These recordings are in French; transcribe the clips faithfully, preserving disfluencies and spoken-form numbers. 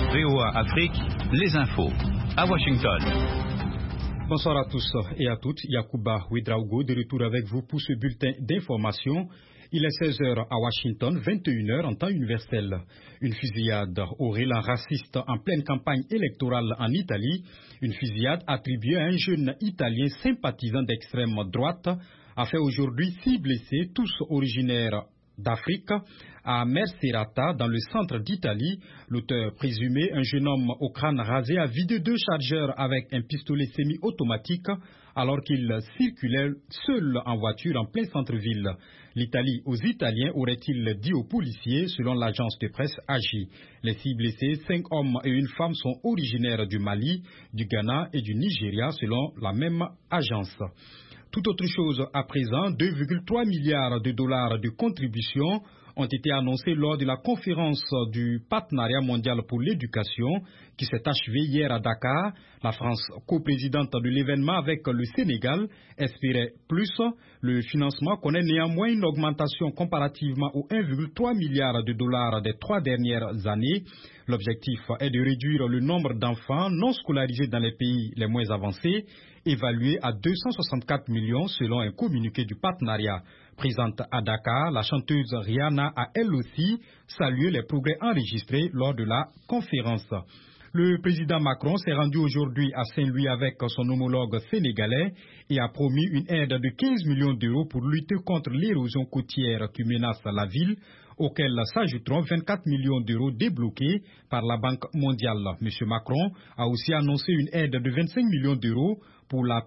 V O A Afrique, les infos. À Washington. Bonsoir à tous et à toutes. Yacouba Ouedraogo de retour avec vous pour ce bulletin d'information. Il est seize heures à Washington, vingt et une heures en temps universel. Une fusillade au rélan raciste en pleine campagne électorale en Italie. Une fusillade attribuée à un jeune Italien sympathisant d'extrême droite a fait aujourd'hui six blessés, tous originaires d'Afrique, à Mercerata, dans le centre d'Italie. L'auteur présumé, un jeune homme au crâne rasé, a vidé deux chargeurs avec un pistolet semi-automatique alors qu'il circulait seul en voiture en plein centre-ville. L'Italie aux Italiens, aurait-il dit aux policiers, selon l'agence de presse A J. Les six blessés, cinq hommes et une femme, sont originaires du Mali, du Ghana et du Nigeria, selon la même agence. Tout autre chose à présent, deux virgule trois milliards de dollars de contributions ont été annoncés lors de la conférence du Partenariat mondial pour l'éducation qui s'est achevée hier à Dakar. La France, coprésidente de l'événement avec le Sénégal, espérait plus. Le financement connaît néanmoins une augmentation comparativement aux un virgule trois milliards de dollars des trois dernières années. L'objectif est de réduire le nombre d'enfants non scolarisés dans les pays les moins avancés, évalué à deux cent soixante-quatre millions selon un communiqué du partenariat. Présente à Dakar, la chanteuse Rihanna a elle aussi salué les progrès enregistrés lors de la conférence. Le président Macron s'est rendu aujourd'hui à Saint-Louis avec son homologue sénégalais et a promis une aide de quinze millions d'euros pour lutter contre l'érosion côtière qui menace la ville, auxquels s'ajouteront vingt-quatre millions d'euros débloqués par la Banque mondiale. M. Macron a aussi annoncé une aide de vingt-cinq millions d'euros pour la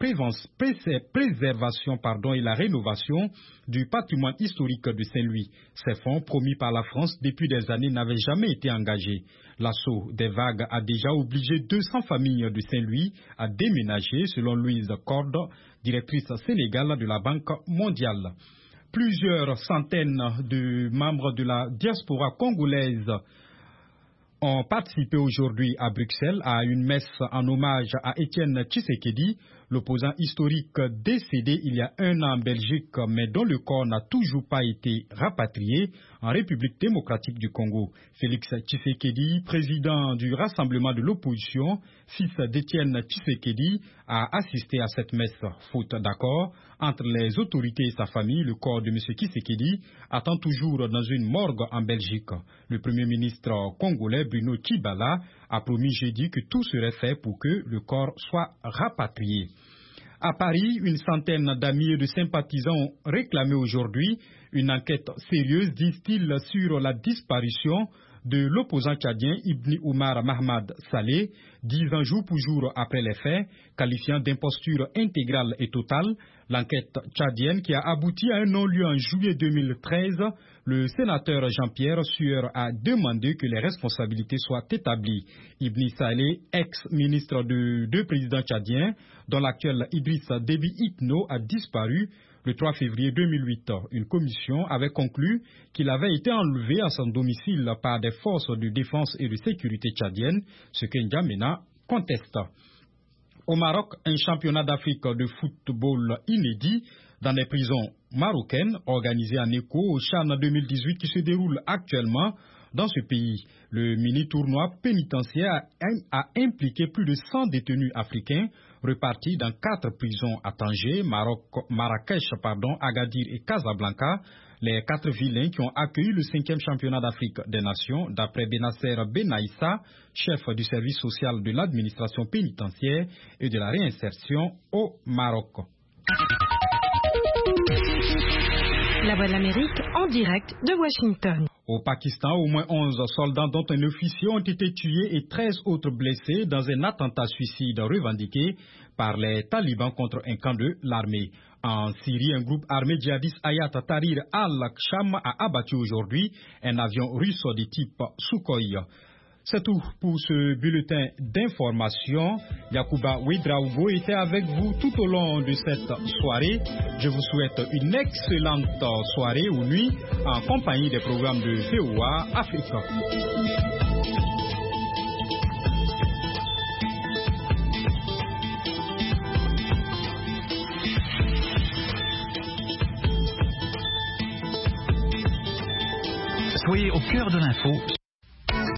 préservation pardon, et la rénovation du patrimoine historique de Saint-Louis. Ces fonds, promis par la France depuis des années, n'avaient jamais été engagés. L'assaut des vagues a déjà obligé deux cents familles de Saint-Louis à déménager, selon Louise Corde, directrice sénégale de la Banque mondiale. Plusieurs centaines de membres de la diaspora congolaise ont participé aujourd'hui à Bruxelles à une messe en hommage à Étienne Tshisekedi, l'opposant historique décédé il y a un an en Belgique, mais dont le corps n'a toujours pas été rapatrié en République démocratique du Congo. Félix Tshisekedi, président du Rassemblement de l'opposition, fils d'Étienne Tshisekedi, a assisté à cette messe. Faute d'accord entre les autorités et sa famille, le corps de M. Tshisekedi attend toujours dans une morgue en Belgique. Le Premier ministre congolais Bruno Tshibala a promis jeudi que tout serait fait pour que le corps soit rapatrié. À Paris, une centaine d'amis et de sympathisants ont réclamé aujourd'hui une enquête sérieuse, disent-ils, sur la disparition de l'opposant tchadien Ibn Omar Mahmad Saleh, dix ans jour pour jour après les faits, qualifiant d'imposture intégrale et totale l'enquête tchadienne qui a abouti à un non-lieu en juillet deux mille treize. Le sénateur Jean-Pierre Sueur a demandé que les responsabilités soient établies. Ibn Saleh, ex-ministre de deux présidents tchadiens, dont l'actuel Idriss Déby Itno a disparu le trois février deux mille huit. Une commission avait conclu qu'il avait été enlevé à son domicile par des forces de défense et de sécurité tchadiennes, ce que N'Djamena conteste. Au Maroc, un championnat d'Afrique de football inédit dans les prisons marocaines, organisé en écho au CHAN deux mille dix-huit qui se déroule actuellement dans ce pays. Le mini-tournoi pénitentiaire a, a impliqué plus de cent détenus africains repartis dans quatre prisons à Tanger, Maroc, Marrakech, pardon, Agadir et Casablanca, les quatre vilains qui ont accueilli le cinquième championnat d'Afrique des Nations, d'après Benasser Benaïssa, chef du service social de l'administration pénitentiaire et de la réinsertion au Maroc. La Voix de l'Amérique en direct de Washington. Au Pakistan, au moins onze soldats dont un officier ont été tués et treize autres blessés dans un attentat suicide revendiqué par les talibans contre un camp de l'armée. En Syrie, un groupe armé djihadiste Hayat Tahrir al-Sham a abattu aujourd'hui un avion russe de type Sukhoi. C'est tout pour ce bulletin d'information. Yacouba Ouedraogo était avec vous tout au long de cette soirée. Je vous souhaite une excellente soirée ou nuit en compagnie des programmes de V O A Afrique. Soyez au cœur de l'info.